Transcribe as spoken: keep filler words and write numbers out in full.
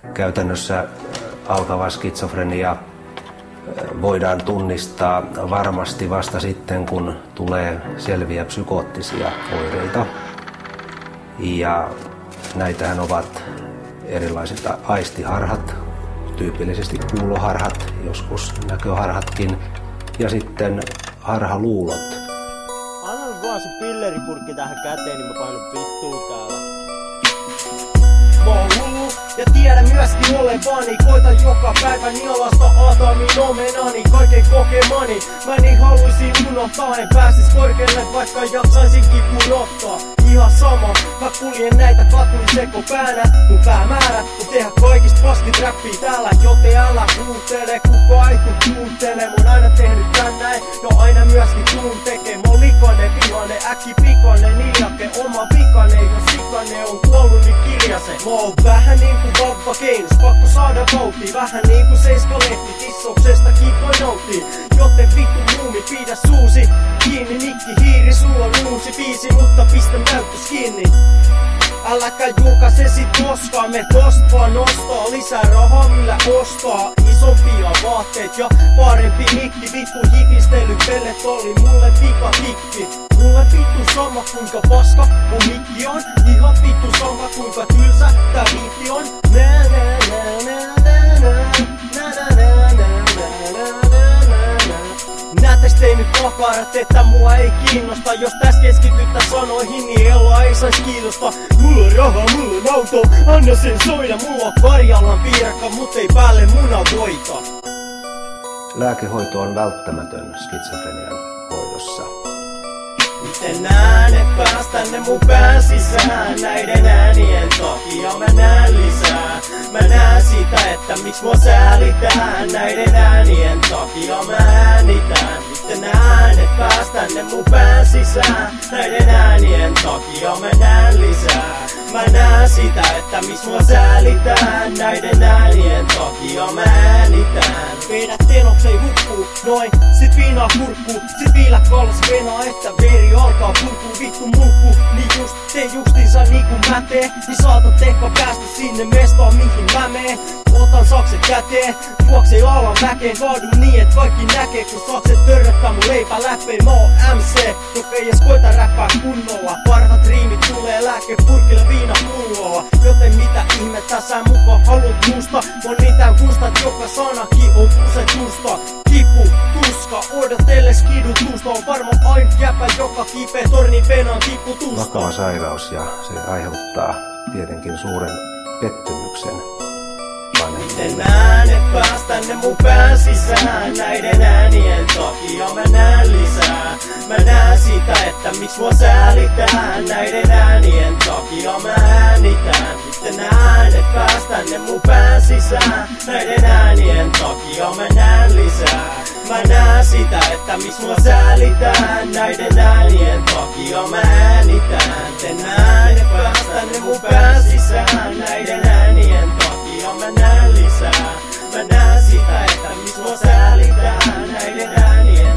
Käytännössä alkava skitsofrenia voidaan tunnistaa varmasti vasta sitten, kun tulee selviä psykoottisia oireita. Ja näitähän ovat erilaiset aistiharhat, tyypillisesti kuuloharhat, joskus näköharhatkin, ja sitten harhaluulot. Anna vaan se pilleripurkki tähän käteen, niin mä painan vittuun täällä. Mä oon hullu ja tiedän myöskin olevani. Koitan joka päivä nielasta Aatamin omenani, kaiken kokemani. Mä niin haluisin unohtaa, en pääsis korkealle vaikka jaksaisinkin pudottaa. Ihan sama, mä kuljen näitä katuja sekopäänä. Mun päämäärä on tehdä kaikista paskit räppii täällä. Joten älä kuuntele, kuka ei tuu kuuntele. Mä oon aina tehnyt tän näin ja aina myöskin tuun tekee. Mä oon likainen, vihainen, äkki pikainen, niiake oma vikainen. Jos sikane on kuollut, niin kirjase. Mä oon vähän niinku vappa keinos, pakko saada vauhtia. Vähän niinku seiskalehti, tissauksesta kiippoi nauttii. Joten vittu muumi, pidä suusi kiinni, nikki hiiri, sulla on uusi biisi, mutta pistä näyttös kiinni. Äläkä julkaise sit koskaan, me tosta vaan nostaa lisää rahaa millä ostaa isompia vaatteet ja parempi mikki. Vittu hifistelypellet oli mulle pikapikki. Mulle vittu sama kuinka paska mun mikki on. Ihan vittu sama kuinka tylsä tää biitti on. Nää nää nää nää nää nää nää nää nää nää. Näettekö te nyt kakarat, että mua ei kiinnosta? Jos täs keskityttä sanoihin, niin Ella ei sais kiinnosta. Mulla on rahaa, mulla on auto, anna sen soida. Mulla on Karjalan piirakka, mut ei päälle munavoita. Lääkehoito on välttämätön skitsofrenian hoidossa. Miten äänet pääs tänne mun pään sisään? Näiden äänien takia mä näen lisää. Mä näen sitä, että miksi mua säälitään. Näiden äänien takia mä äänitän. Miten äänet pääs tänne mun pään sisään? Näiden äänien takia mä näen lisää. Mä näen sitä, että miksi mua säälitään. Näiden äänien takia mä äänitän. Vedät tenoksei hukkuu, noin, sit viinaa kurkkuu. Sit viilät kallas venaa, että veri alkaa purkuu. Vittu mulkkuu, niin just te justiinsa niinku mä teen. Niin saatat ehkä päästä sinne mestaan mihin mä meen. Otan sakset käteen, juoksee alan mäkeen. Kaadun niin et kaikki näkee, kun sakset törröttää mun leipä läpeen. Mä oon M C, joka ei edes koita räppää kunnolla. Parhaat riimit tulee lääkepurkilla viinapullolla. Joten mitä ihmettä sä mukaan haluut musta? On mitään kustat, joka sanakin on kusetusta. Kipu, tuska, odotelles kidutusta. On varmaan ainut jäpä, joka kipee tornin penaan tiputusta. Vakava sairaus ja se aiheuttaa tietenkin suuren pettymyksen. Miten äänet pääs tänne mun pään sisään? Näiden äänien takia mä näen lisää. Mä näen sitä, että miksi mua säälitään. Näiden äänien takia mä äänitän. Miten äänet pääs tänne mun pään sisään? Näiden äänien takia mä näen lisää. Mä näen sitä, että miksi mua säälitään. Näiden äänien takia mä äänitän. Miten äänet pääs tänne mun pään sisään? Näiden äänien takia mä näen lisää. Mä näen sitä, että miksi mua säälitään. Näiden äänien